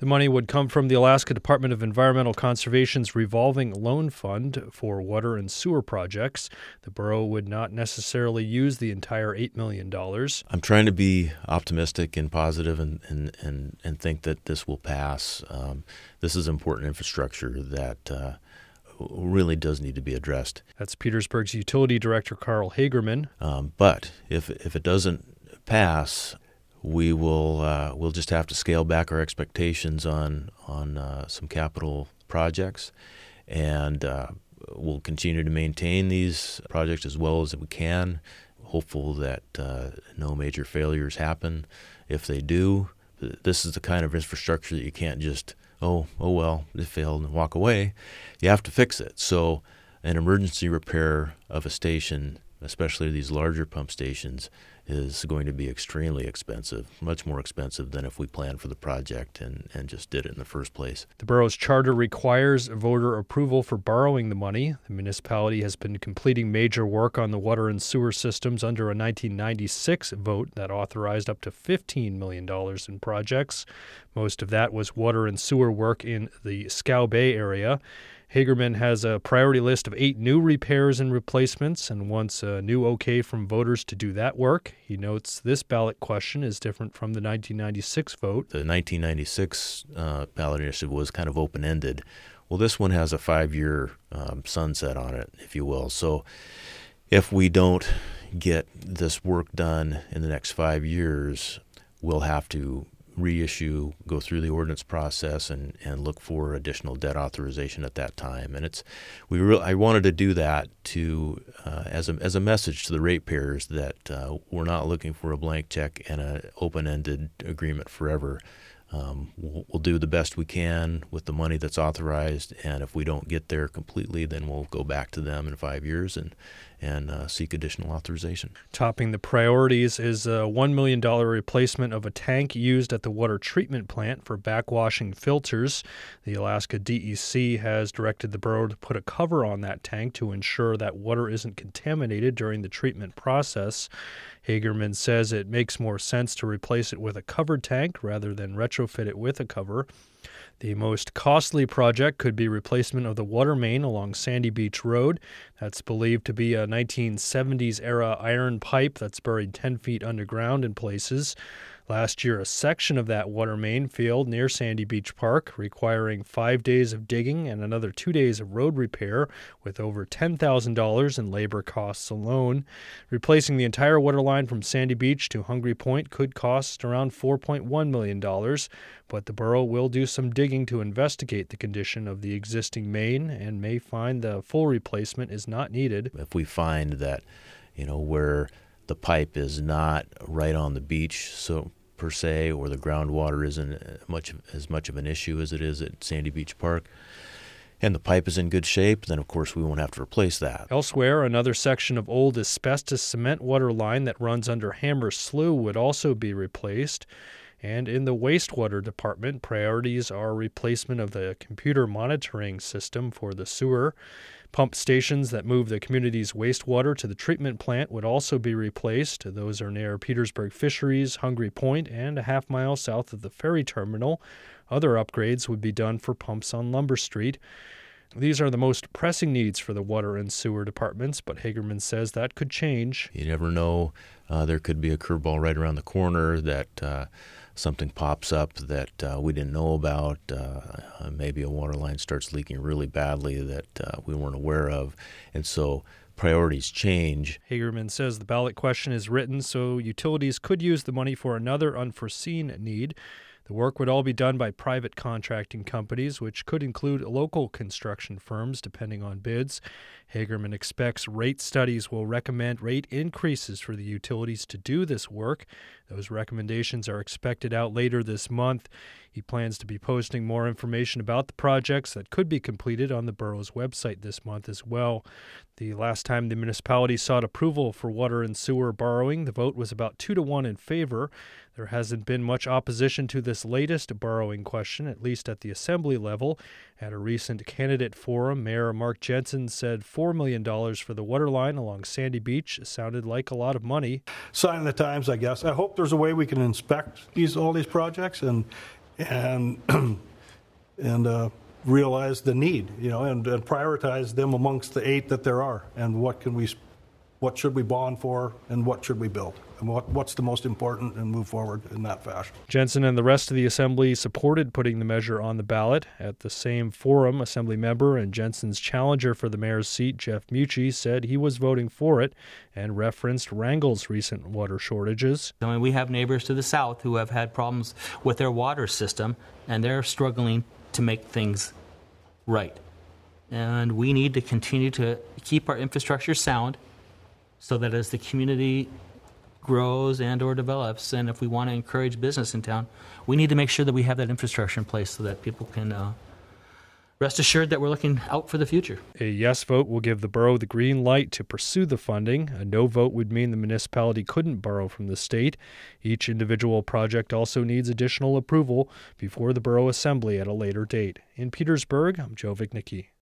The money would come from the Alaska Department of Environmental Conservation's revolving loan fund for water and sewer projects. The borough would not necessarily use the entire $8 million. I'm trying to be optimistic and positive and think that this will pass. This is important infrastructure that really does need to be addressed. That's Petersburg's Utility Director Carl Hagerman. But if it doesn't pass, we'll just have to scale back our expectations on some capital projects, and we'll continue to maintain these projects as well as we can, hopeful that no major failures happen. If they do, this is the kind of infrastructure that you can't just, oh well, it failed and walk away. You have to fix it. So an emergency repair of a station, especially these larger pump stations, is going to be extremely expensive, much more expensive than if we planned for the project and just did it in the first place. The borough's charter requires voter approval for borrowing the money. The municipality has been completing major work on the water and sewer systems under a 1996 vote that authorized up to $15 million in projects. Most of that was water and sewer work in the Scow Bay area. Hagerman has a priority list of 8 new repairs and replacements and wants a new okay from voters to do that work. He notes this ballot question is different from the 1996 vote. The 1996 ballot initiative was kind of open-ended. Well, this one has a 5-year sunset on it, if you will. So if we don't get this work done in the next 5 years, we'll have to reissue, go through the ordinance process, and look for additional debt authorization at that time. And I wanted to do that to as a message to the ratepayers that we're not looking for a blank check and an open-ended agreement forever. We'll do the best we can with the money that's authorized, and if we don't get there completely, then we'll go back to them in 5 years and seek additional authorization. Topping the priorities is a $1 million replacement of a tank used at the water treatment plant for backwashing filters. The Alaska DEC has directed the borough to put a cover on that tank to ensure that water isn't contaminated during the treatment process. Hagerman says it makes more sense to replace it with a covered tank rather than retrofit it with a cover. The most costly project could be replacement of the water main along Sandy Beach Road. That's believed to be a 1970s-era iron pipe that's buried 10 feet underground in places. Last year, a section of that water main failed near Sandy Beach Park, requiring 5 days of digging and another 2 days of road repair, with over $10,000 in labor costs alone. Replacing the entire water line from Sandy Beach to Hungry Point could cost around $4.1 million, but the borough will do some digging to investigate the condition of the existing main and may find the full replacement is not needed. If we find that, where the pipe is not right on the beach, so per se, or the groundwater isn't as much of an issue as it is at Sandy Beach Park, and the pipe is in good shape, then of course we won't have to replace that. Elsewhere, another section of old asbestos cement water line that runs under Hammer Slough would also be replaced. And in the wastewater department, priorities are replacement of the computer monitoring system for the sewer. Pump stations that move the community's wastewater to the treatment plant would also be replaced. Those are near Petersburg Fisheries, Hungry Point, and a half mile south of the ferry terminal. Other upgrades would be done for pumps on Lumber Street. These are the most pressing needs for the water and sewer departments, but Hagerman says that could change. You never know. There could be a curveball right around the corner that something pops up that we didn't know about. Maybe a water line starts leaking really badly that we weren't aware of. And so priorities change. Hagerman says the ballot question is written so utilities could use the money for another unforeseen need. The work would all be done by private contracting companies, which could include local construction firms, depending on bids. Hagerman expects rate studies will recommend rate increases for the utilities to do this work. Those recommendations are expected out later this month. He plans to be posting more information about the projects that could be completed on the borough's website this month as well. The last time the municipality sought approval for water and sewer borrowing, the vote was about 2-1 in favor. There hasn't been much opposition to this latest borrowing question, at least at the assembly level. At a recent candidate forum, Mayor Mark Jensen said $4 million for the water line along Sandy Beach sounded like a lot of money. Sign of the times, I guess. I hope there's a way we can inspect all these projects and and and realize the need, and prioritize them amongst the 8 that there are, and what should we bond for, and what should we build, and what's the most important, and move forward in that fashion. Jensen and the rest of the Assembly supported putting the measure on the ballot. At the same forum, Assembly member and Jensen's challenger for the mayor's seat, Jeff Mucci, said he was voting for it and referenced Wrangell's recent water shortages. I mean, we have neighbors to the south who have had problems with their water system, and they're struggling to make things right. And we need to continue to keep our infrastructure sound so that as the community grows and or develops, and if we want to encourage business in town, we need to make sure that we have that infrastructure in place so that people can rest assured that we're looking out for the future. A yes vote will give the borough the green light to pursue the funding. A no vote would mean the municipality couldn't borrow from the state. Each individual project also needs additional approval before the borough assembly at a later date. In Petersburg, I'm Joe Vignicki.